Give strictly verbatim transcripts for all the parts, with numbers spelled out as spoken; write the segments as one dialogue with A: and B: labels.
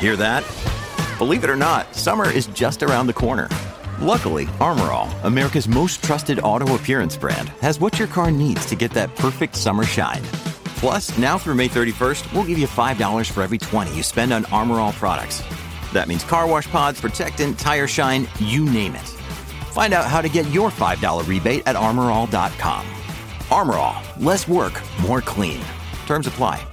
A: Hear that? Believe it or not, summer is just around the corner. Luckily, Armor All, America's most trusted auto appearance brand, has what your car needs to get that perfect summer shine. Plus, now through May thirty-first, we'll give you five dollars for every twenty you spend on Armor All products. That means car wash pods, protectant, tire shine, you name it. Find out how to get your five dollars rebate at armor all dot com. Armor All, less work, more clean. Terms apply.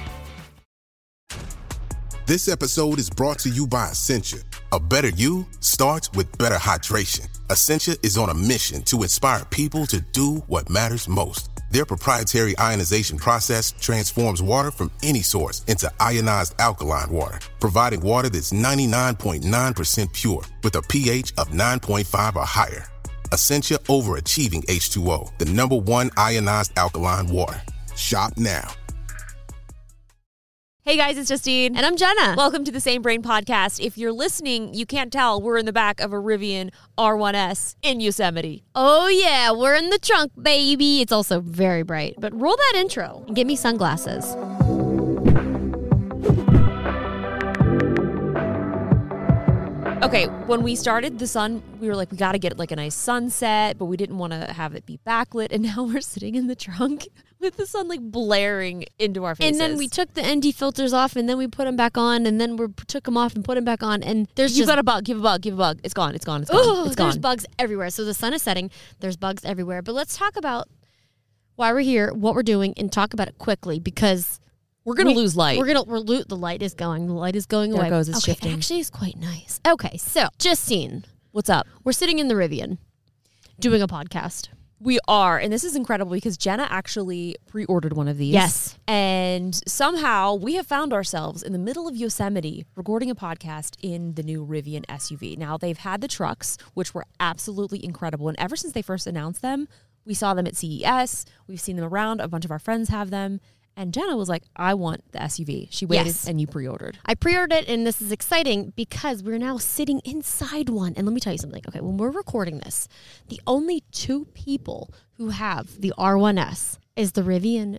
B: This episode is brought to you by Essentia. A better you starts with better hydration. Essentia is on a mission to inspire people to do what matters most. Their proprietary ionization process transforms water from any source into ionized alkaline water, providing water that's ninety-nine point nine percent pure with a pH of nine point five or higher. Essentia Overachieving H two O, the number one ionized alkaline water. Shop now.
C: Hey guys, it's Justine.
D: And I'm Jenna.
C: Welcome to the Same Brain Podcast. If you're listening, you can't tell we're in the back of a Rivian R one S in Yosemite.
D: Oh yeah, we're in the trunk, baby. It's also very bright. But roll that intro and get me sunglasses.
C: Okay, when we started the sun, we were like, we got to get like a nice sunset, but we didn't want to have it be backlit. And now we're sitting in the trunk with the sun like blaring into our faces.
D: And then we took the N D filters off, and then we put them back on, and then we took them off and put them back on. And there's
C: You've
D: just...
C: got a bug, give a bug, give a bug. It's gone, it's gone, it's gone,
D: Ooh,
C: it's gone.
D: There's bugs everywhere. So the sun is setting. There's bugs everywhere. But let's talk about why we're here, what we're doing, and talk about it quickly because...
C: We're going to lose light.
D: We're going to lose. The light is going. The light is going
C: there
D: away.
C: There it goes. It's
D: okay,
C: shifting.
D: Actually, it's quite nice. Okay, so Justine.
C: What's up?
D: We're sitting in the Rivian doing a podcast.
C: We are, and this is incredible because Jenna actually pre-ordered one of these.
D: Yes.
C: And somehow we have found ourselves in the middle of Yosemite recording a podcast in the new Rivian S U V. Now, they've had the trucks, which were absolutely incredible. And ever since they first announced them, we saw them at C E S. We've seen them around. A bunch of our friends have them. And Jenna was like, I want the S U V. She waited
D: yes.
C: and you pre-ordered.
D: I pre-ordered it, and this is exciting because we're now sitting inside one. And let me tell you something. Okay, when we're recording this, the only two people who have the R one S is the Rivian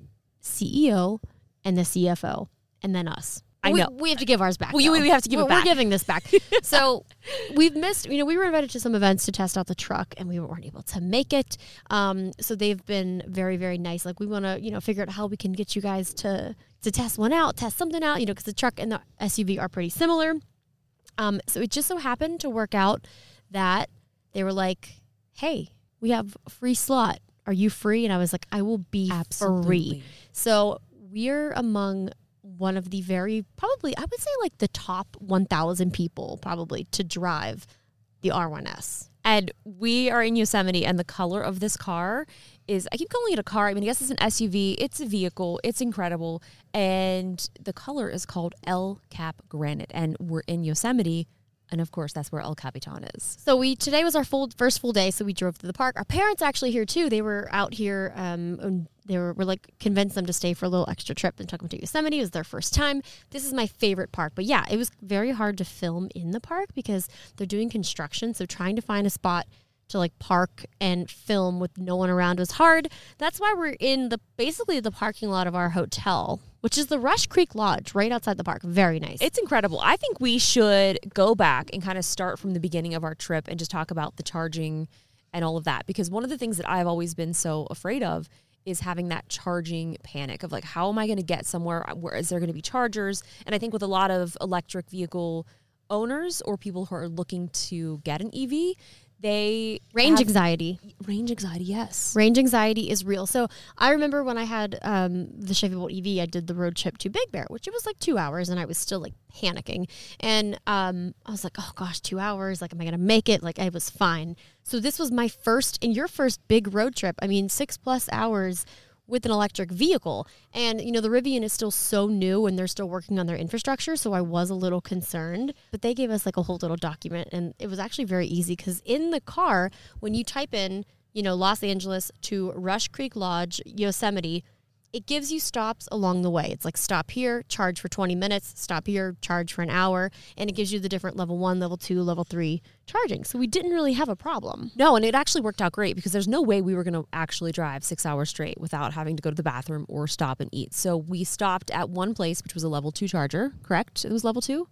D: C E O and the C F O, and then us.
C: I
D: we,
C: know.
D: We have to give ours back.
C: Well, we have to give
D: we're,
C: it back.
D: We're giving this back. So we've missed, you know, we were invited to some events to test out the truck, and we weren't able to make it. Um, so they've been very, very nice. Like, we want to, you know, figure out how we can get you guys to to test one out, test something out, you know, because the truck and the S U V are pretty similar. Um, so it just so happened to work out that they were like, hey, we have a free slot. Are you free? And I was like, I will be
C: Absolutely.
D: free. So we're among one of the very, probably, I would say like the top one thousand people probably to drive the R one S.
C: And we are in Yosemite, and the color of this car is, I keep calling it a car. I mean, I guess it's an S U V. It's a vehicle. It's incredible. And the color is called El Cap Granite. And we're in Yosemite. And of course, that's where El Capitan is.
D: So we today was our full first full day. So we drove to the park. Our parents actually here too. They were out here. Um, and they were, were like convinced them to stay for a little extra trip and took them to Yosemite. It was their first time. This is my favorite park. But yeah, it was very hard to film in the park because they're doing construction. So trying to find a spot to like park and film with no one around was hard. That's why we're in the basically the parking lot of our hotel, which is the Rush Creek Lodge right outside the park. Very nice.
C: It's incredible. I think we should go back and kind of start from the beginning of our trip and just talk about the charging and all of that. Because one of the things that I've always been so afraid of is having that charging panic of like, how am I going to get somewhere? Where is there going to be chargers? And I think with a lot of electric vehicle owners or people who are looking to get an E V, they
D: range
C: have
D: anxiety.
C: Range anxiety, yes.
D: Range anxiety is real. So I remember when I had um, the Chevy Bolt E V, I did the road trip to Big Bear, which it was like two hours, and I was still like panicking. And um, I was like, oh gosh, two hours. Like, am I going to make it? Like, I was fine. So this was my first, and your first big road trip. I mean, six plus hours with an electric vehicle. And, you know, the Rivian is still so new and they're still working on their infrastructure. So I was a little concerned, but they gave us like a whole little document, and it was actually very easy because in the car, when you type in, you know, Los Angeles to Rush Creek Lodge, Yosemite, it gives you stops along the way. It's like stop here, charge for twenty minutes, stop here, charge for an hour. And it gives you the different level one, level two, level three charging. So we didn't really have a problem.
C: No, and it actually worked out great because there's no way we were going to actually drive six hours straight without having to go to the bathroom or stop and eat. So we stopped at one place, which was a level two charger, correct? It was level two?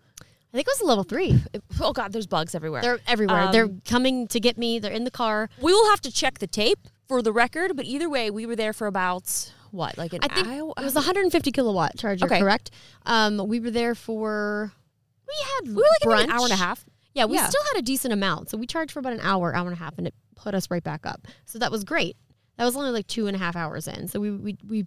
D: I think it was a level three.
C: Oh God, there's bugs everywhere.
D: They're everywhere.
C: Um,
D: They're coming to get me. They're in the car.
C: We will have to check the tape for the record, but either way, we were there for about what, like an
D: I think
C: hour?
D: it was a one hundred fifty kilowatt charger,
C: Okay.
D: correct? Um, we were there for, we had
C: We were like
D: brunch.
C: maybe an hour and a half.
D: Yeah, we
C: Yeah.
D: still had a decent amount. So we charged for about an hour, hour and a half, and it put us right back up. So that was great. That was only like two and a half hours in. So we, we, we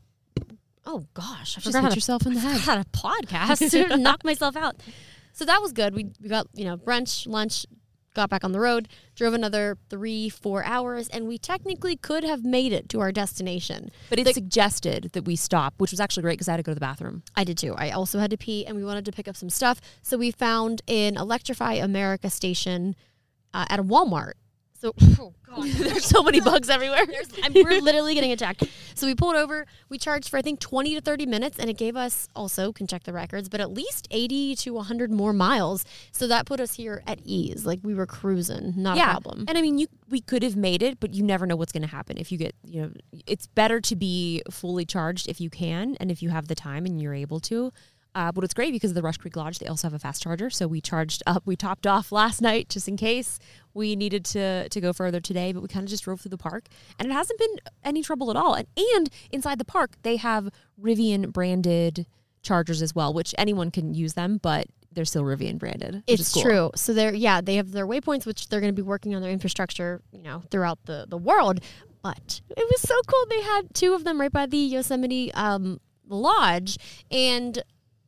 D: oh gosh, I
C: Just
D: forgot
C: hit
D: how to,
C: yourself in the head.
D: had a podcast to knock myself out. So that was good. We, we got, you know, brunch, lunch, got back on the road, drove another three, four hours, and we technically could have made it to our destination.
C: But it
D: The-
C: suggested that we stop, which was actually great because I had to go to the bathroom.
D: I did too. I also had to pee, and we wanted to pick up some stuff. So we found an Electrify America station uh, at a Walmart. So, oh God,
C: There's so many bugs everywhere.
D: I'm, we're literally getting attacked. So we pulled over. We charged for, I think, twenty to thirty minutes, and it gave us, also, can check the records, but at least eighty to one hundred more miles. So that put us here at ease. Like, we were cruising. Not
C: yeah.
D: a problem.
C: And I mean, you we could have made it, but you never know what's going to happen if you get, you know, it's better to be fully charged if you can and if you have the time and you're able to. Uh, but it's great because of the Rush Creek Lodge, they also have a fast charger. So we charged up, we topped off last night just in case we needed to to go further today, but we kind of just drove through the park and it hasn't been any trouble at all. And, and inside the park, they have Rivian branded chargers as well, which anyone can use them, but they're still Rivian branded. Which
D: It's
C: is cool.
D: true. So they're, yeah, they have their waypoints, which they're going to be working on their infrastructure, you know, throughout the, the world. But it was so cool. They had two of them right by the Yosemite um, Lodge, and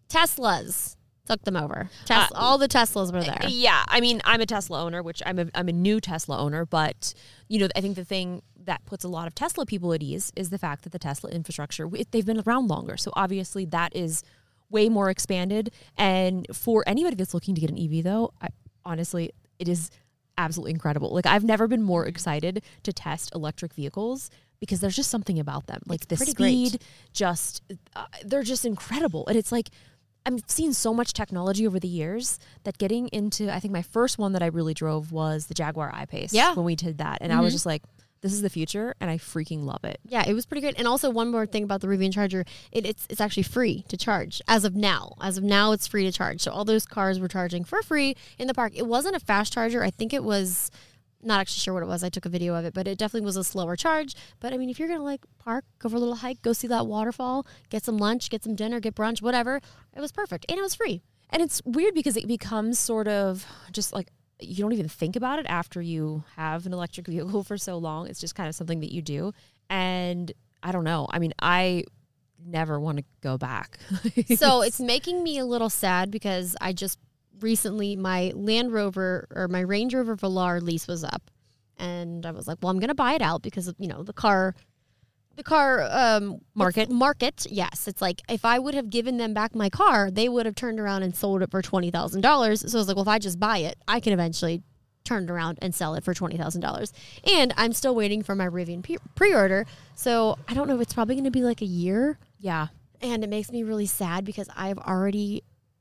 D: Teslas took them over. Tes-
C: Uh,
D: all the Teslas were there.
C: Yeah, I mean, I'm a Tesla owner, which I'm a I'm a new Tesla owner, but you know, I think the thing that puts a lot of Tesla people at ease is the fact that the Tesla infrastructure, they've been around longer, so obviously that is way more expanded. And for anybody that's looking to get an E V, though, I, honestly, it is absolutely incredible. Like, I've never been more excited to test electric vehicles because there's just something about them, like
D: It's
C: the
D: pretty
C: speed,
D: great.
C: just uh, they're just incredible, and it's like. I've seen so much technology over the years that getting into, I think my first one that I really drove was the Jaguar I-Pace.
D: Yeah.
C: When we did that. And I was just like, this is the future, and I freaking love it.
D: Yeah, it was pretty great. And also one more thing about the Rivian charger, it, it's it's actually free to charge as of now. As of now, it's free to charge. So all those cars were charging for free in the park. It wasn't a fast charger. I think it was, not actually sure what it was. I took a video of it, but it definitely was a slower charge. But I mean, if you're going to like park, go for a little hike, go see that waterfall, get some lunch, get some dinner, get brunch, whatever, it was perfect. And it was free.
C: And it's weird because it becomes sort of just like, you don't even think about it after you have an electric vehicle for so long. It's just kind of something that you do. And I don't know. I mean, I never want to go back.
D: So it's making me a little sad because I just recently, my Land Rover or my Range Rover Velar lease was up. And I was like, well, I'm going to buy it out because, of, you know, the car, the car um,
C: Market.
D: Market. Yes. It's like if I would have given them back my car, they would have turned around and sold it for twenty thousand dollars. So I was like, well, if I just buy it, I can eventually turn it around and sell it for twenty thousand dollars. And I'm still waiting for my Rivian pre- pre-order. So I don't know. It's probably going to be like a year.
C: Yeah.
D: And it makes me really sad because I've already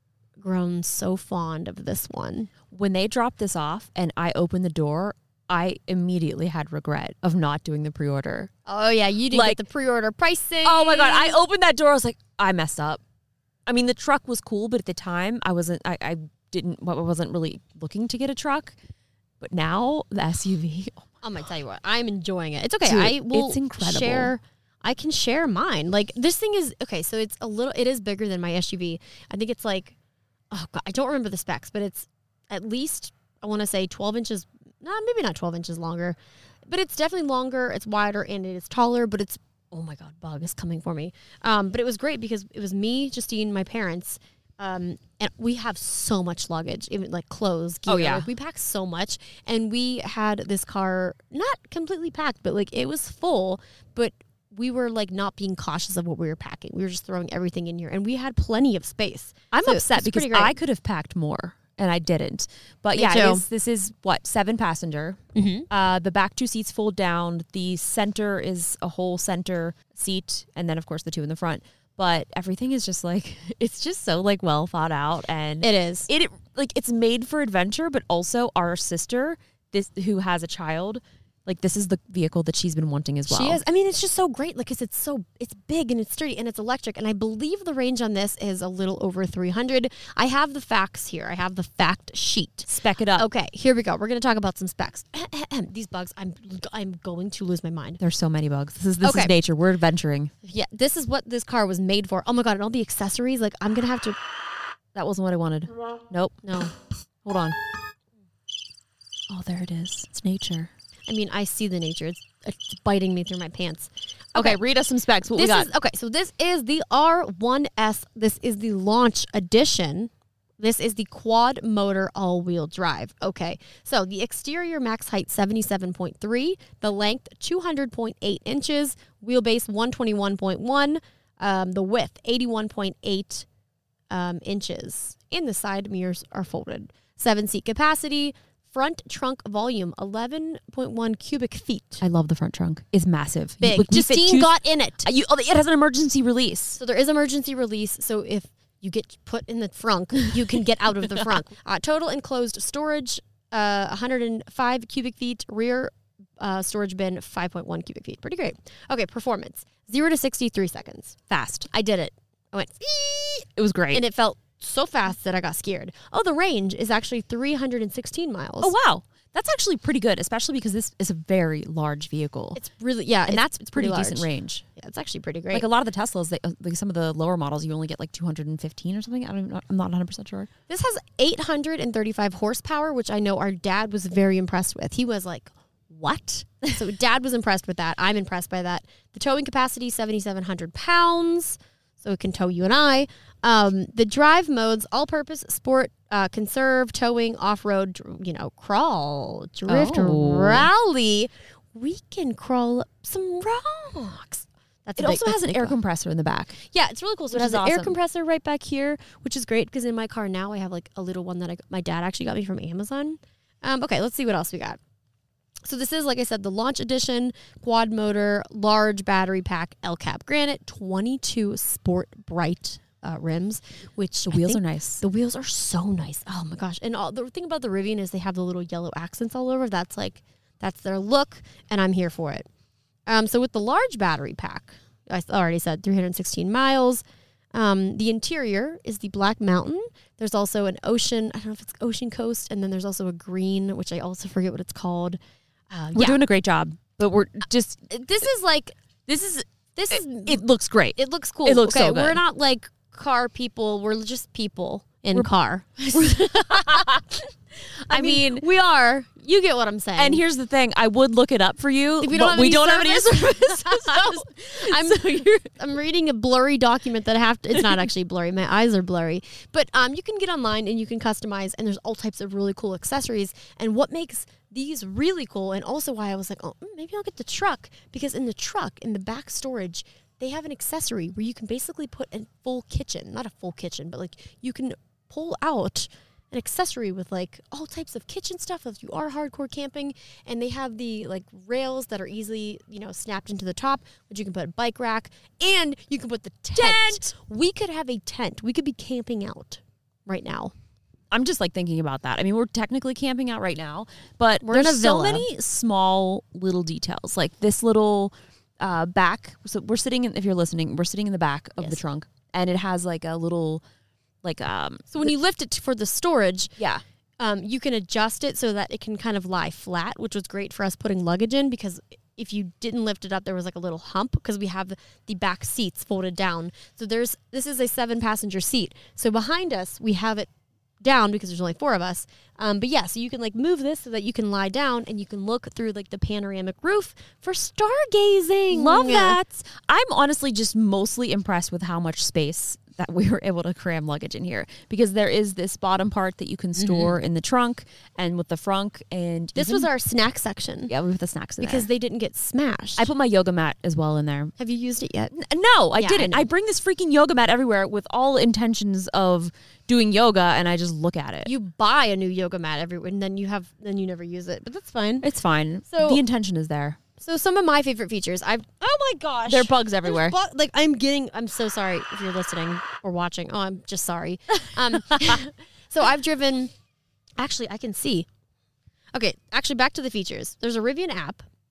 D: grown so fond of this one.
C: When they dropped this off and I opened the door, I immediately had regret of not doing the pre-order.
D: Oh, yeah. You didn't
C: Like-
D: get the pre-order pricing.
C: Oh my God. I opened that door. I was like, I messed up. I mean, the truck was cool, but at the time I wasn't, I, I didn't, I wasn't really looking to get a truck. But now the S U V, oh
D: I'm going to tell you what. I'm enjoying it. It's okay.
C: Dude,
D: I will
C: it's incredible.
D: share. I can share mine. Like, this thing is, okay, so it's a little, it is bigger than my S U V. I think it's like, oh God, I don't remember the specs, but it's at least, I want to say twelve inches, no, maybe not twelve inches longer, but it's definitely longer, it's wider, and it is taller, but it's, oh my God, bug is coming for me. Um, but it was great because it was me, Justine, my parents, um, and we have so much luggage, even like clothes, gear.
C: Oh, yeah.
D: Like, we pack so much, and we had this car not completely packed, but like it was full, but we were like not being cautious of what we were packing. We were just throwing everything in here, and we had plenty of space.
C: I'm
D: So
C: upset
D: it's
C: because
D: pretty great.
C: I could have packed more and I didn't. But
D: Me
C: yeah, it
D: too.
C: is, this is what, seven passenger.
D: Mm-hmm.
C: Uh, the back two seats fold down. The center is a whole center seat. And then, of course, the two in the front. But everything is just like, it's just so like well thought out. And
D: It is.
C: it like it's made for adventure, but also our sister, this who has a child, Like, this is the vehicle that she's been wanting as well.
D: She is. I mean, it's just so great because it's so it's big and it's sturdy and it's electric. And I believe the range on this is a little over three hundred. I have the facts here. I have the fact sheet.
C: Spec it up.
D: Okay, here we go. We're going to talk about some specs. These bugs, I'm I'm going to lose my mind.
C: There's so many bugs. This is this
D: Okay.
C: is nature. We're adventuring.
D: Yeah, this is what this car was made for. Oh my God, and all the accessories. Like, I'm going to have to...
C: That wasn't what I wanted. Nope.
D: No.
C: Hold on. Oh, there it is. It's nature.
D: I mean, I see the nature. It's, it's biting me through my pants.
C: Okay, read us some specs. What
D: This
C: we got?
D: is okay. So this is the R one S. This is the launch edition. This is the quad motor all-wheel drive. Okay. So the exterior max height seventy-seven point three, the length two hundred point eight inches, wheelbase one twenty-one point one, um, the width eighty-one point eight um, inches, and the side mirrors are folded. Seven seat capacity. Front trunk volume, eleven point one cubic feet.
C: I love the front trunk. It's massive.
D: Big.
C: You- you fit
D: Justine
C: two-
D: got in it.
C: Uh, you, oh, it has an emergency release.
D: So there is emergency release. So if you get put in the frunk, you can get out of the frunk. Uh, total enclosed storage, uh, one hundred five cubic feet. Rear uh, storage bin, five point one cubic feet. Pretty great. Okay, performance. zero to sixty, three seconds.
C: Fast.
D: I did it. I went, "Eee,"
C: It was great.
D: and it felt so fast that I got scared. Oh, the range is actually three hundred sixteen miles.
C: oh, wow. That's actually pretty good, especially because this is a very large vehicle.
D: It's really, yeah.
C: and
D: it's,
C: that's
D: it's
C: pretty,
D: pretty
C: decent
D: large.
C: range.
D: Yeah, it's actually pretty great.
C: Like a lot of the Teslas, they, uh, like some of the lower models, you only get like two hundred fifteen or something. I don't even, I'm not one hundred percent sure.
D: This has eight hundred thirty-five horsepower, which I know our dad was very impressed with. He was like, what? So dad was impressed with that. I'm impressed by that. The towing capacity, seventy-seven hundred pounds. So it can tow you and I. Um, the drive modes, all-purpose, sport, uh, conserve, towing, off-road, dr- you know, crawl, drift,
C: Oh.
D: rally. We can crawl up some rocks. That's
C: It
D: a big-
C: also
D: that's
C: has
D: a
C: an
D: big
C: air
D: draw.
C: compressor in the back.
D: Yeah, it's really cool. So
C: Which
D: it has
C: is
D: an air
C: awesome.
D: compressor right back here, which is great because in my car now I have like a little one that I, my dad actually got me from Amazon. Um, okay, let's see what else we got. So this is, like I said, the launch edition, quad motor, large battery pack, L C A P granite, twenty-two Sport Bright uh, rims, which
C: The
D: I
C: wheels
D: think
C: are nice.
D: The wheels are so nice. Oh my gosh. And all, the thing about the Rivian is they have the little yellow accents all over. That's like, that's their look, and I'm here for it. Um, so with the large battery pack, I already said three hundred sixteen miles. Um, the interior is the Black Mountain. There's also an ocean, I don't know if it's Ocean Coast, and then there's also a green, which I also forget what it's called. Uh,
C: We're
D: yeah.
C: doing a great job, but we're just,
D: This is like,
C: this is,
D: this is,
C: it, it looks great.
D: it looks cool.
C: it looks
D: okay,
C: so good.
D: We're not like car people. We're just people in
C: We're-
D: car.
C: I mean,
D: we are. You get what I'm saying.
C: and here's the thing, I would look it up for you,
D: If we
C: but
D: don't have
C: we
D: any
C: don't have any
D: service-
C: service.
D: I'm
C: so you're,
D: I'm reading a blurry document that I have to, it's not actually blurry. My eyes are blurry. But um, you can get online and you can customize, and there's all types of really cool accessories. And what makes these really cool, and also why I was like, oh, maybe I'll get the truck, because in the truck, in the back storage, they have an accessory where you can basically put a full kitchen, not a full kitchen, but like you can pull out an accessory with like all types of kitchen stuff if you are hardcore camping, and they have the like rails that are easily, you know, snapped into the top, which you can put a bike rack, and you can put the tent.
C: Tent!
D: We could have a tent. We could be camping out right now.
C: I'm just like thinking about that. I mean, we're technically camping out right now, but
D: We're in
C: there's
D: a
C: so
D: villa.
C: many small little details, like this little uh, back. So we're sitting in, if you're listening, we're sitting in the back of the
D: Yes.
C: trunk, and it has like a little, like um.
D: So when you lift it for the storage,
C: Yeah.
D: um, you can adjust it so that it can kind of lie flat, which was great for us putting luggage in, because if you didn't lift it up, there was like a little hump because we have the back seats folded down. So there's this is a seven passenger seat. So behind us, we have it down because there's only four of us. Um, but yeah, so you can like move this so that you can lie down and you can look through like the panoramic roof for stargazing.
C: Love that. I'm honestly just mostly impressed with how much space that we were able to cram luggage in here, because there is this bottom part that you can store in the trunk and with the frunk, and
D: This
C: even-
D: was our snack section
C: yeah, we have the snacks in
D: because
C: there.
D: they didn't get smashed.
C: I put my yoga mat as well in there.
D: have you used it yet?
C: N- No, I
D: Yeah,
C: didn't.
D: I
C: I,
D: know.
C: bring this freaking yoga mat everywhere with all intentions of doing yoga, and I just look at it.
D: You buy a new yoga mat every and then you have then you never use it, but that's fine.
C: It's fine.
D: So-
C: the intention is there.
D: So some of my favorite features, I've oh my gosh,
C: There are bugs everywhere.
D: There's bu- like I'm getting, I'm so sorry if you're listening or watching. Oh, I'm just sorry. Um, so I've driven. Actually, I can see. Okay, actually, back to the features. There's a Rivian app.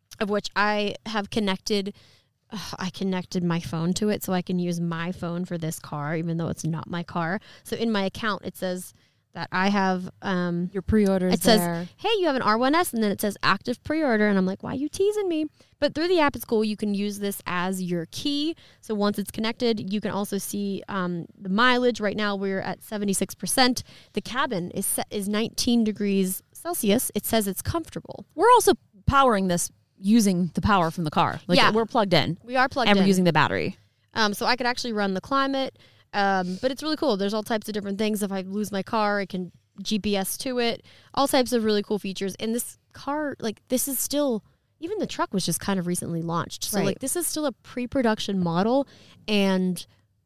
D: of which I have connected. Uh, I connected my phone to it so I can use my phone for this car, even though it's not my car. So in my account, it says that I have um,
C: your pre-orders.
D: It
C: there.
D: says, "Hey, you have an R one S," and then it says active pre-order, and I'm like, "Why are you teasing me?" But through the app, it's cool. You can use this as your key. So once it's connected, you can also see um, the mileage. Right now, we're at seventy-six percent. The cabin is set, is nineteen degrees Celsius. It says it's comfortable.
C: We're also powering this using the power from the car. Like
D: Yeah.
C: we're plugged in.
D: We are plugged
C: and
D: in.
C: we're using the battery.
D: Um, so I could actually run the climate. Um, but it's really cool. There's all types of different things. If I lose my car, I can G P S to it. All types of really cool features. And this car, like, this is still, even the truck was just kind of recently launched. So,
C: Right.
D: like, this is still a pre-production model. And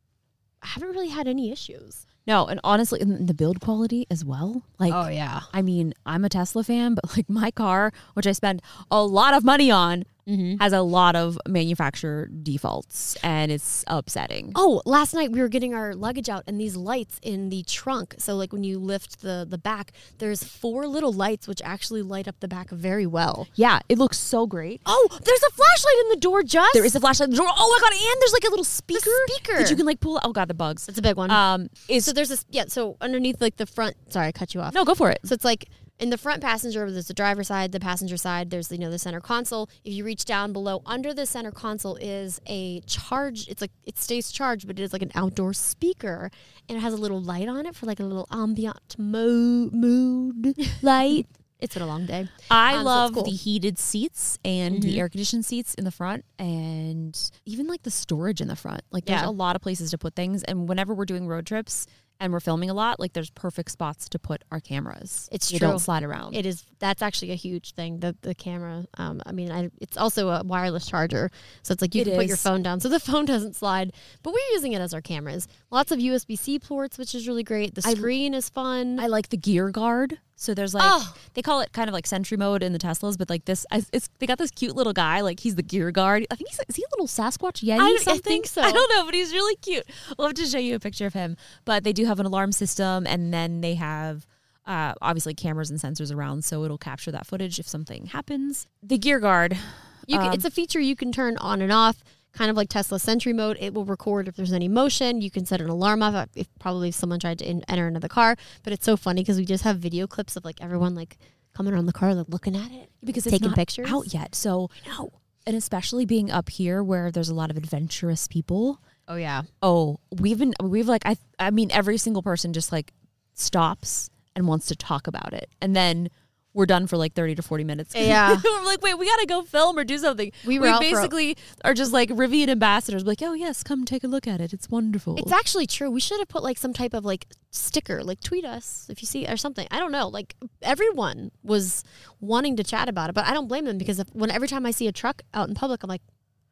D: I haven't really had any issues.
C: No, and honestly, and the build quality as well. Like,
D: Oh, yeah.
C: I mean, I'm a Tesla fan, but like my car, which I spend a lot of money on,
D: Mm-hmm.
C: has a lot of manufacturer defaults, and it's upsetting.
D: Oh, last night we were getting our luggage out, and these lights in the trunk. So, like, when you lift the, the back, there's four little lights which actually light up the back very well.
C: Yeah, it looks so great.
D: Oh, there's a flashlight in the door, Just.
C: There is a flashlight in the door. Oh my god! And there's like a little speaker,
D: speaker.
C: that you can like pull. Oh god, the bugs.
D: It's a big one.
C: Um, is
D: So there's this, yeah, so underneath, like, the front, sorry, I cut you off.
C: no, go for it.
D: So it's like in the front passenger, there's the driver's side, the passenger side, there's, you know, the center console. If you reach down below, under the center console is a charge. It's like, it stays charged, but it is like an outdoor speaker. And it has a little light on it for like a little ambient mo- mood light. It's been a long day.
C: I
D: Um, so it's
C: love
D: cool.
C: the heated seats and
D: Mhm.
C: the air conditioned seats in the front, and even like the storage in the front. Like there's
D: Yeah.
C: a lot of places to put things, and whenever we're doing road trips and we're filming a lot, like there's perfect spots to put our cameras.
D: It's
C: you
D: true.
C: don't slide around.
D: It is. That's actually a huge thing. The the camera. Um, I mean, I, it's also a wireless charger, so it's like you
C: It
D: can put your
C: is.
D: phone down, so the phone doesn't slide. But we're using it as our cameras. Lots of U S B C ports, which is really great. The
C: I-
D: screen is fun.
C: I like the gear guard. So there's like
D: Oh.
C: they call it kind of like Sentry mode in the Teslas, but like this, I- it's they got this cute little guy. Like he's the gear guard. I think he's is he a little Sasquatch Yeti?
D: I- I
C: something?
D: think so.
C: I don't know, but he's really cute. We'll have to show you a picture of him. But they do have an alarm system, and then they have uh, obviously cameras and sensors around, so it'll capture that footage if something happens. The gear guard.
D: you can,
C: um,
D: it's a feature you can turn on and off, kind of like Tesla Sentry mode. It will record if there's any motion. You can set an alarm off if probably if someone tried to in, enter into the car. But it's so funny because we just have video clips of like everyone like coming around the car, like looking at it,
C: because it's
D: taking
C: not
D: pictures
C: out yet. So no, and especially being up here where there's a lot of adventurous people.
D: Oh yeah.
C: Oh, we've been we've like I I mean every single person just like stops and wants to talk about it, and then we're done for like thirty to forty minutes.
D: Yeah.
C: We're like, wait, we gotta go film or do something.
D: We were out for a-
C: basically are just like Rivian ambassadors. Like, oh yes, come take a look at it. It's wonderful.
D: It's actually true. We should have put like some type of like sticker, like tweet us if you see or something. I don't know. Like everyone was wanting to chat about it, but I don't blame them because if, when every time I see a truck out in public, I'm like,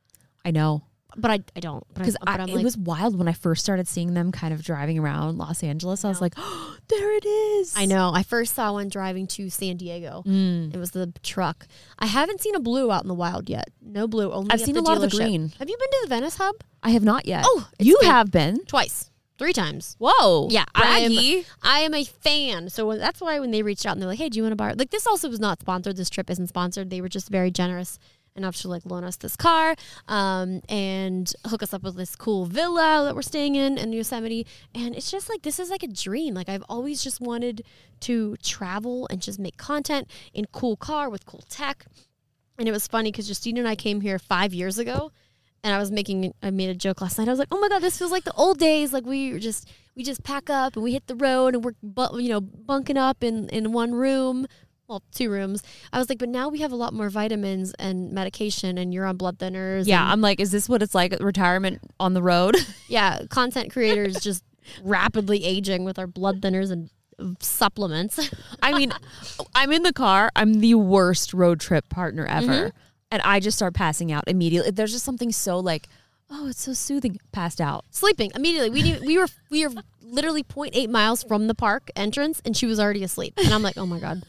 C: I know.
D: but I, I don't. But I-
C: Because
D: but I'm
C: it
D: like,
C: was wild when I first started seeing them kind of driving around Los Angeles. I was like, oh, there it is.
D: I know. I first saw one driving to San Diego.
C: Mm.
D: It was the truck. I haven't seen a blue out in the wild yet. No blue. Only
C: I've
D: at
C: seen
D: the
C: a lot of the
D: dealership.
C: green.
D: Have you been to the Venice Hub?
C: I have not yet.
D: Oh, it's
C: you
D: been-
C: have been.
D: Twice. Three times.
C: Whoa.
D: Yeah, I am,
C: braggy.
D: I am a fan. So when, that's why when they reached out and they're like, hey, do you want to borrow? Like, this also was not sponsored. This trip isn't sponsored. They were just very generous enough to like loan us this car um, and hook us up with this cool villa that we're staying in in Yosemite. And it's just like, this is like a dream. Like, I've always just wanted to travel and just make content in cool car with cool tech. And it was funny because Justina and I came here five years ago. And I was making, I made a joke last night. I was like, oh my God, this feels like the old days. Like we were just, we just pack up and we hit the road and we're, bu- you know, bunking up in, in one room, well, two rooms. I was like, but now we have a lot more vitamins and medication and you're on blood thinners.
C: Yeah,
D: and,
C: I'm like, is this what it's like at retirement on the road?
D: yeah, content creators just rapidly aging with our blood thinners and supplements.
C: I mean, I'm in the car. I'm the worst road trip partner ever.
D: Mm-hmm.
C: And I just start passing out immediately. There's just something so like, oh, it's so soothing. Passed out.
D: Sleeping immediately. We didn't, we were we were literally zero point eight miles from the park entrance, and she was already asleep. And I'm like, oh my God.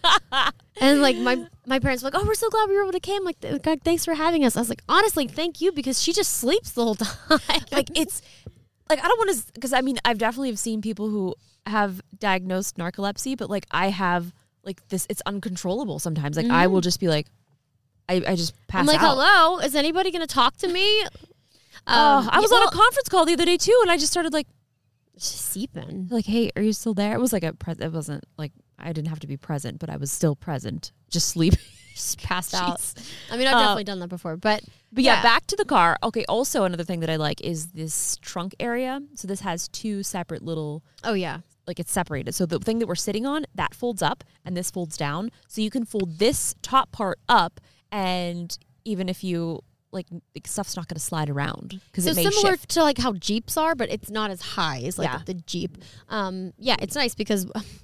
D: And like my my parents were like, oh, we're so glad we were able to come. Like, God, thanks for having us. I was like, honestly, thank you because she just sleeps the whole time.
C: Like it's like I don't want to because I mean I've definitely have seen people who have diagnosed narcolepsy, but like I have like this. It's uncontrollable sometimes. Like I will just be like. I, I just passed
D: I'm like,
C: out.
D: hello, is anybody going to talk to me?
C: Uh, I was
D: yeah,
C: on
D: well,
C: a conference call the other day too, and I just started like,
D: just seeping.
C: like, hey, are you still there? It was like a pre- it wasn't like I didn't have to be present, but I was still present, just sleeping.
D: Just passed out.
C: Jeez.
D: I mean, I've
C: Uh,
D: definitely done that before, but
C: But yeah, back to the car. Okay, also another thing that I like is this trunk area. So this has two separate little,
D: oh yeah,
C: like it's separated. So the thing that we're sitting on, that folds up and this folds down. So you can fold this top part up, and even if you, like, like stuff's not going to slide around because
D: so
C: it may
D: similar
C: shift.
D: to like how Jeeps are, but it's not as high as like
C: Yeah.
D: the Jeep. Um, yeah, it's nice because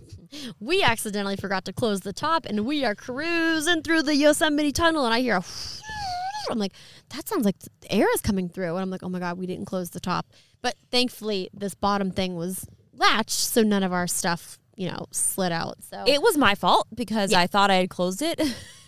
D: we accidentally forgot to close the top, and we are cruising through the Yosemite Tunnel, and I hear a. I'm like, that sounds like the air is coming through, and I'm like, oh my god, we didn't close the top. But thankfully, this bottom thing was latched, so none of our stuff, you know, slid out. So
C: It was my fault because
D: Yeah.
C: I thought I had closed it,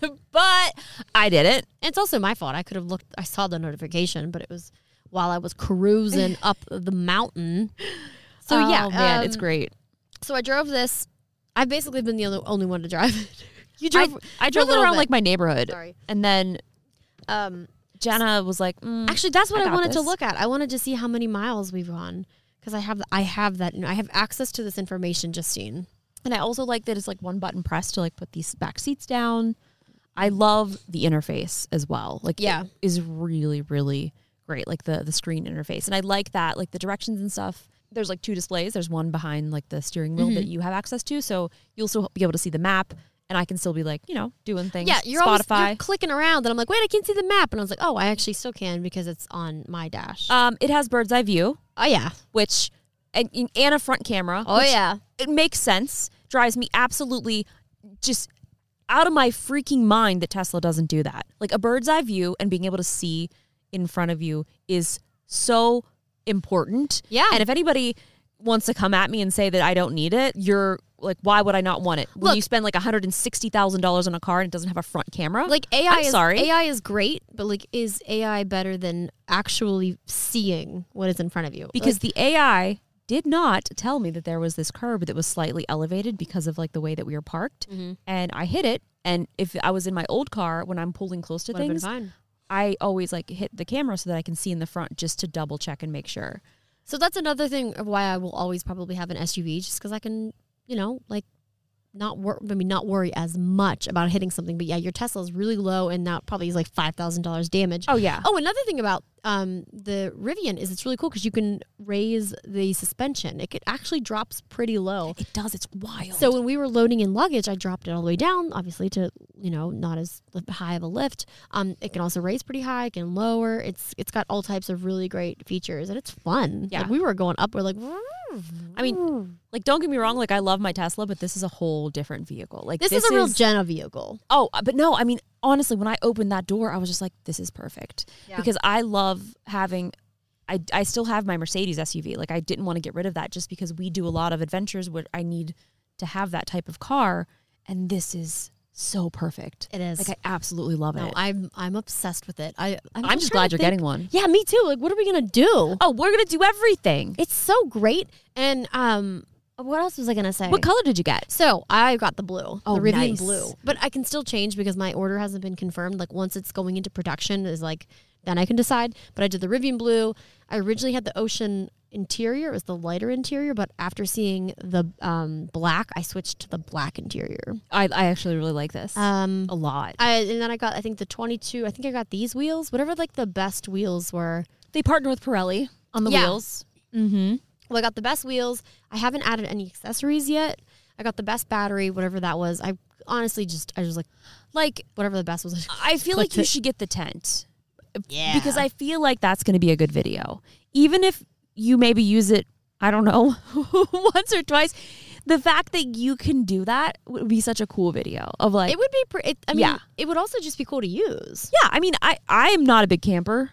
C: but I didn't.
D: it's also my fault. I could have looked. I saw the notification, but it was while I was cruising up the mountain. So
C: Oh,
D: yeah,
C: man, it's
D: um,
C: great.
D: So I drove this. I've basically been the only, only one to drive it. You drove.
C: I, I drove
D: a
C: it
D: little
C: around
D: bit.
C: like my neighborhood.
D: Sorry.
C: And then
D: Um,
C: Jenna was like, mm,
D: actually, that's what
C: I
D: I,
C: got
D: wanted to
C: this.
D: look at. I wanted to see how many miles we've gone because I have I have that I have access to this information, Justine.
C: and I also like that it's like one button press to like put these back seats down. I love the interface as well. Like,
D: Yeah.
C: it is really, really great. Like the the screen interface, and I like that. Like the directions and stuff. There's like two displays. There's one behind like the steering wheel that you have access to, so you'll still be able to see the map, and I can still be like, you know, doing things.
D: Yeah, you're always
C: Spotify.
D: you're clicking around, and I'm like, wait, I can't see the map, and I was like, oh, I actually still can because it's on my dash.
C: um, it has bird's eye view,
D: oh yeah,
C: which and, and a front camera.
D: oh
C: which
D: yeah.
C: it makes sense. Drives me absolutely just out of my freaking mind that Tesla doesn't do that. Like a bird's eye view and being able to see in front of you is so important.
D: Yeah.
C: And if anybody wants to come at me and say that I don't need it, you're like, why would I not want it? When
D: Look-
C: you spend like one hundred sixty thousand dollars on a car and it doesn't have a front camera?
D: Like A I
C: I'm
D: is
C: sorry.
D: A I is great, but like is A I better than actually seeing what is in front of you?
C: Because the A I did not tell me that there was this curb that was slightly elevated because of like the way that we were parked.
D: Mhm.
C: And I hit it. And if I was in my old car, when I'm pulling close to
D: Would've been
C: things,
D: fine.
C: I always like hit the camera so that I can see in the front just to double check and make sure.
D: So that's another thing of why I will always probably have an S U V, just because I can, you know, like not wor- I mean, not worry as much about hitting something. But yeah, your Tesla is really low, and that probably is like five thousand dollars damage.
C: Oh, yeah.
D: Oh, another thing about um, the Rivian is it's really cool because you can raise the suspension. It could actually drops pretty low.
C: It does. It's wild.
D: So when we were loading in luggage, I dropped it all the way down, obviously to, you know, not as high of a lift. Um, it can also raise pretty high, it can lower. It's it's got all types of really great features, and it's fun.
C: Yeah.
D: Like, we were going up, we're like,
C: I mean, like, don't get me wrong. Like, I love my Tesla, but this is a whole different vehicle. Like,
D: this,
C: this,
D: is a real Jenna vehicle.
C: Oh, but no, I mean, honestly, when I opened that door, I was just like, this is perfect.
D: Yeah.
C: Because I love having, I, I still have my Mercedes S U V. Like, I didn't want to get rid of that just because we do a lot of adventures where I need to have that type of car. And this is so perfect.
D: It is.
C: Like, I absolutely love
D: No,
C: it.
D: I'm I'm obsessed with it. I I'm,
C: I'm just
D: trying
C: glad
D: to
C: you're
D: think-
C: getting one.
D: Yeah, me too. Like, what are we gonna do?
C: Oh, we're going to do everything.
D: It's so great. And um, what else was I gonna say?
C: What color did you get?
D: So I got the blue,
C: Oh,
D: the Rivian
C: nice.
D: blue, but I can still change because my order hasn't been confirmed. Like once it's going into production, is like then I can decide. But I did the Rivian blue. I originally had the Ocean interior; it was the lighter interior. But after seeing the um, black, I switched to the black interior.
C: I, I actually really like this
D: Um,
C: a lot.
D: I, and then I got I think the twenty-two. I think I got these wheels, whatever like the best wheels were.
C: They partner with Pirelli on the
D: Yeah.
C: wheels. Mm-hmm.
D: Well, I got the best wheels. I haven't added any accessories yet. I got the best battery, whatever that was. I honestly just I was like
C: Like,
D: whatever the best was.
C: I feel like
D: clicked
C: you
D: it.
C: should get the tent.
D: Yeah.
C: Because I feel like that's going to be a good video. Even if you maybe use it, I don't know, once or twice, the fact that you can do that would be such a cool video of like,
D: It would be, pre- it, I mean,
C: Yeah.
D: it would also just be cool to use.
C: yeah, I mean, I, I am not a big camper,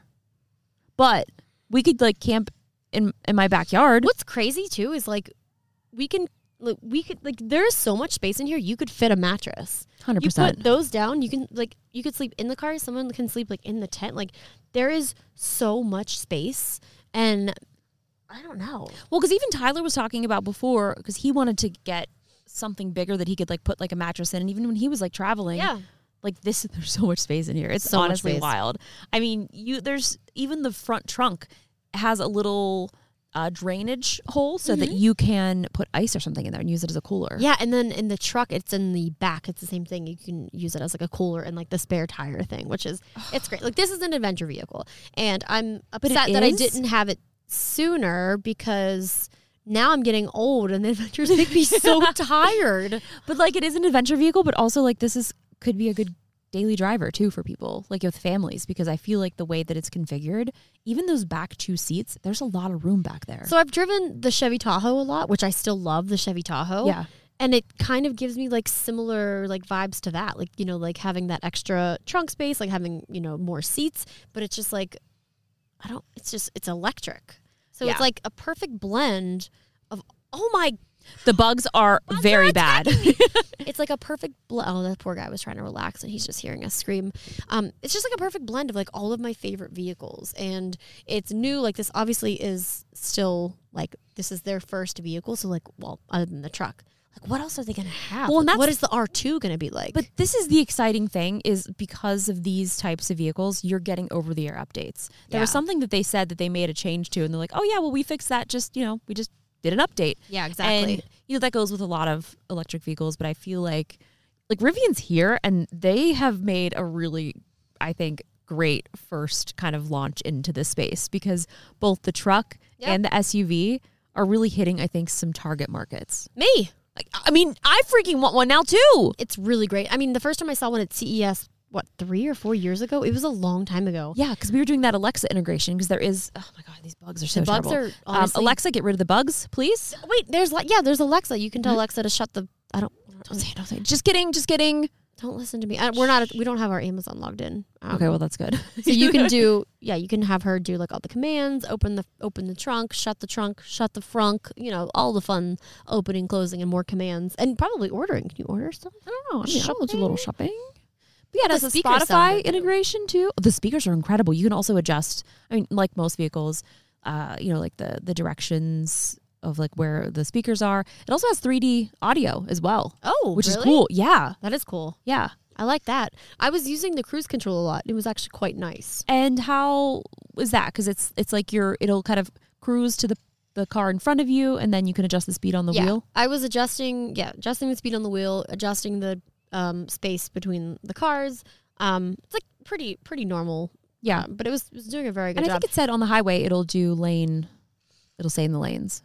C: but we could like camp in, in my backyard.
D: What's crazy too is like, we can, like, we could, like, there is so much space in here, you could fit a mattress.
C: one hundred
D: You
C: percent.
D: put those down, you can, like, you could sleep in the car, someone can sleep, like, in the tent. Like, there is so much space, and I don't know.
C: Well, because even Tyler was talking about before, because he wanted to get something bigger that he could like put like a mattress in. And even when he was like traveling,
D: Yeah.
C: Like this, there's so much space in here. It's
D: So much
C: honestly
D: space.
C: wild. I mean, you there's even the front trunk has a little uh, drainage hole so that you can put ice or something in there and use it as a cooler.
D: Yeah, and then in the truck, it's in the back. It's the same thing. You can use it as like a cooler and like the spare tire thing, which is it's great. Like this is an adventure vehicle, and I'm upset
C: it
D: that I
C: is?
D: didn't have it sooner because now I'm getting old and the adventures make me so tired.
C: But like it is an adventure vehicle, but also like this is could be a good daily driver too for people like with families, because I feel like the way that it's configured, even those back two seats, there's a lot of room back there.
D: So I've driven the Chevy Tahoe a lot, which I still love the Chevy Tahoe.
C: Yeah.
D: And it kind of gives me like similar like vibes to that. Like, you know, like having that extra trunk space, like having, you know, more seats, but it's just like, I don't, it's just, it's electric. So
C: Yeah.
D: it's like a perfect blend of, oh my,
C: the bugs are
D: Bugs
C: very
D: are
C: bad.
D: it's like a perfect blend. Oh, that poor guy was trying to relax and he's just hearing us scream. Um, it's just like a perfect blend of like all of my favorite vehicles. And it's new. Like this obviously is still like, this is their first vehicle. So like, well, other than the truck, like what else are they going to have?
C: Well, and
D: Like, what
C: that's-
D: is the R two going to be like?
C: But this is the exciting thing is because of these types of vehicles, you're getting over-the-air updates. There
D: Yeah.
C: was something that they said that they made a change to, and they're like, oh, yeah, well, we fixed that. Just, you know, we just did an update.
D: Yeah, exactly.
C: And, you know, that goes with a lot of electric vehicles, but I feel like, like Rivian's here, and they have made a really, I think, great first kind of launch into this space because both the truck
D: Yep.
C: and the S U V are really hitting, I think, some target markets.
D: Me.
C: Like, I mean, I freaking want one now, too.
D: It's really great. I mean, the first time I saw one at C E S, what, three or four years ago? It was a long time ago.
C: Yeah, because we were doing that Alexa integration because there is, oh my God, these bugs are so
D: The bugs
C: terrible.
D: are
C: um,
D: honestly-
C: Alexa, get rid of the bugs, please.
D: Wait, there's like, yeah, there's Alexa. You can tell Alexa to shut the, I don't,
C: Don't say it, don't say it. Just kidding, just kidding.
D: don't listen to me. I, we're not, we don't have our Amazon logged in. Um,
C: Okay, well, that's good.
D: So you can do, yeah, you can have her do like all the commands, open the open the trunk, shut the trunk, shut the frunk, you know, all the fun opening, closing, and more commands, and probably ordering. Can you order stuff?
C: I don't know. I mean, I'll do a little shopping. But yeah, it
D: The
C: has a
D: speakers sound
C: Spotify
D: good, too.
C: integration too. The speakers are incredible. You can also adjust. I mean, like most vehicles, uh, you know, like the the directions of like where the speakers are. It also has three D audio as well.
D: Oh,
C: which is
D: really?
C: cool. Yeah,
D: That is cool.
C: yeah.
D: I like that. I was using the cruise control a lot. It was actually quite nice.
C: And how is that? Because it's it's like you're it'll kind of cruise to the the car in front of you, and then you can adjust the speed on the
D: yeah,
C: wheel.
D: I was adjusting, yeah, adjusting the speed on the wheel, adjusting the um, space between the cars. Um, it's like pretty pretty normal.
C: Yeah.
D: um, but it was it was doing a very good
C: And I
D: job.
C: think it said on the highway it'll do lane. It'll say in the lanes.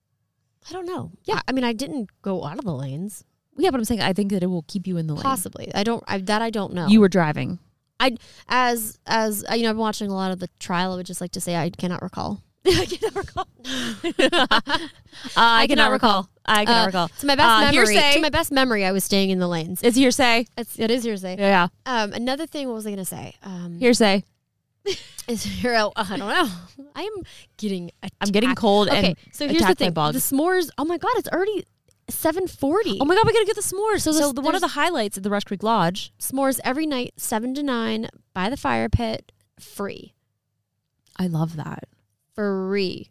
D: I don't know. Yeah, I mean, I didn't go out of the lanes.
C: Yeah, but I'm saying I think that it will keep you in the lane.
D: Possibly. I don't. I, that I don't know.
C: You were driving.
D: I as as uh, you know, I've been watching a lot of the trial. I would just like to say I cannot recall.
C: I cannot recall. uh, I, cannot recall. I cannot
D: Uh,
C: recall.
D: To my best
C: Uh,
D: memory,
C: hearsay.
D: to my best memory, I was staying in the lanes.
C: It's hearsay.
D: It's it is hearsay.
C: Yeah,
D: Um, another thing. What was I going to say? Um,
C: hearsay.
D: is here. Oh, I don't know. I am getting.
C: I'm getting
D: attacked.
C: cold
D: Okay,
C: and
D: so here's the
C: attacked by
D: thing.
C: bugs.
D: The s'mores. Oh my god, it's already seven forty.
C: Oh my God, we gotta get the s'mores. So,
D: So
C: the, one of the
D: there's-
C: highlights at the Rush Creek Lodge.
D: S'mores every night, seven to nine, by the fire pit, free,
C: I love that.
D: free.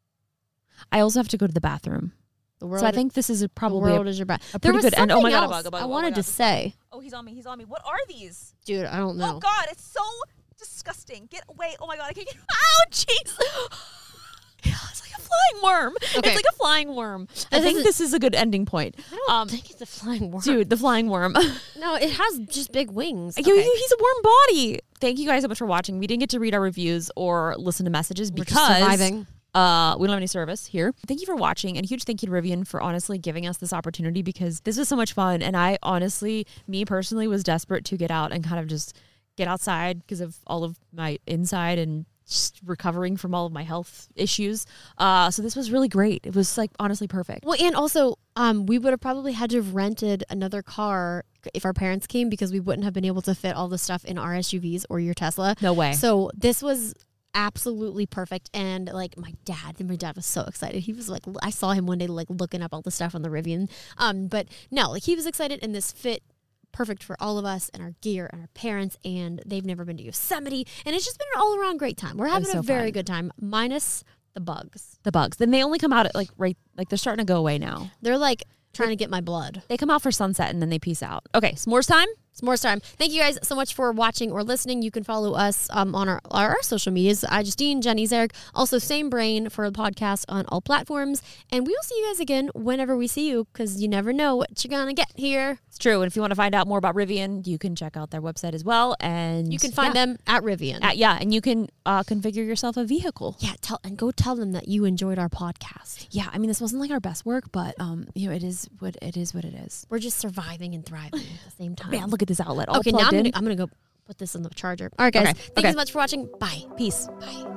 C: I also have to go to the bathroom.
D: The world.
C: So I think this is a,
D: the
C: probably
D: world
C: a,
D: is your best.
C: a
D: There
C: pretty
D: was
C: good end.
D: something
C: Oh my God, a
D: else
C: bug, a bug,
D: I
C: oh my
D: wanted
C: God.
D: to say,
C: Oh, he's on me. He's on me. What are these?
D: dude. I don't know.
C: Oh God, it's so disgusting. Get away. Oh my God, I can't get. Ow, jeez. Yeah, it's like a flying worm.
D: Okay.
C: It's like a flying worm. I
D: This
C: think
D: is-
C: this is a good ending point.
D: I don't
C: Um,
D: think it's a flying worm.
C: dude, the flying worm.
D: No, it has just big wings.
C: You-
D: Okay.
C: you- He's a warm body. Thank you guys so much for watching. We didn't get to read our reviews or listen to messages
D: We're just
C: because
D: surviving.
C: uh, we don't have any service here. Thank you for watching, and a huge thank you to Rivian for honestly giving us this opportunity because this was so much fun. And I honestly, me personally, was desperate to get out and kind of just get outside because of all of my inside and just recovering from all of my health issues. Uh, so this was really great. It was like honestly perfect.
D: Well, and also, um, we would have probably had to have rented another car if our parents came because we wouldn't have been able to fit all the stuff in our S U Vs or your Tesla.
C: No way.
D: So this was absolutely perfect. And like my dad, and my dad was so excited. He was like, I saw him one day like looking up all the stuff on the Rivian. Um, but no, like he was excited, and this fit perfect for all of us and our gear and our parents, and they've never been to Yosemite, and it's just been an all-around great time. We're having
C: so
D: a very
C: fun.
D: good time, minus the bugs.
C: The bugs. Then they only come out at like right, like they're starting to go away now.
D: They're like trying to get my blood.
C: They come out for sunset and then they peace out. Okay, s'mores time.
D: S'mores time. Thank you guys so much for watching or listening. You can follow us um, on our, our, our social medias. I, Justine, Jenny, Zarek. Also, Same Brain for the podcast on all platforms. And we will see you guys again whenever we see you, because you never know what you're going to get here.
C: It's true. And if you want to find out more about Rivian, you can check out their website as well. And
D: you can find
C: yeah.
D: them at Rivian.
C: At, yeah. And you can uh, configure yourself a vehicle.
D: Yeah. Tell and go tell them that you enjoyed our podcast.
C: Yeah. I mean, this wasn't like our best work, but um, you know, it is what it is. What it is.
D: We're just surviving and thriving at the same time.
C: Man, look at this outlet. All
D: okay, now I'm
C: in.
D: gonna, I'm gonna go put this in the charger. All right, guys.
C: Okay,
D: Thank
C: okay.
D: you so much for watching. Bye.
C: Peace.
D: Bye.